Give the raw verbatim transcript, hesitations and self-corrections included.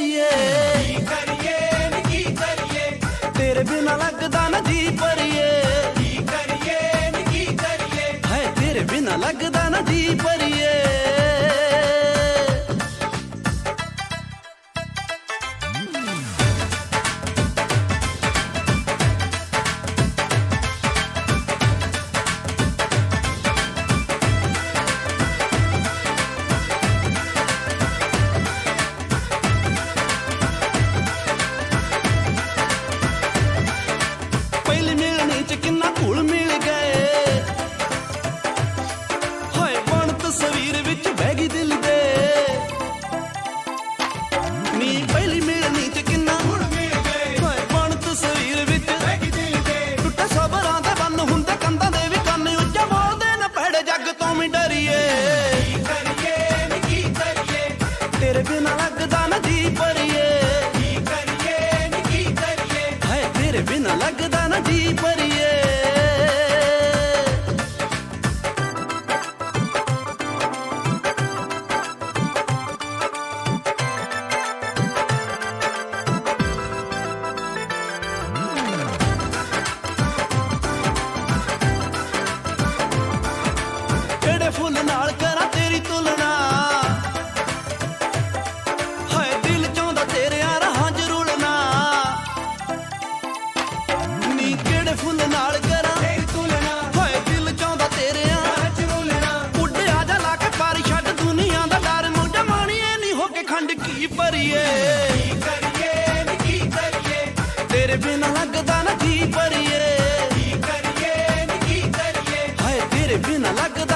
करिए की करिए नी की करिए, तेरे बिना लगदा ना जी परिए की करिए नी की करिए, है तेरे बिना लगदा ना जी परिए तेरे बिना लगदा ना जी परिए की करिए नी की करिए, है तेरे बिना लगदा ना जी परिए केड़े फुल नाल करा तेरी तुलना फुल नाल करा तेरी तुलना, होए दिल चाहता तेरे नाच रुलना, उड़ आजा लाके पारी छड़ दुनिया दा डर मुझे माणिए नहीं होके खंड की परिए की करिए नी की करिए, तेरे बिना लगदा ना जी परिए की करिए नी की करिए, हाय तेरे बिना लगदा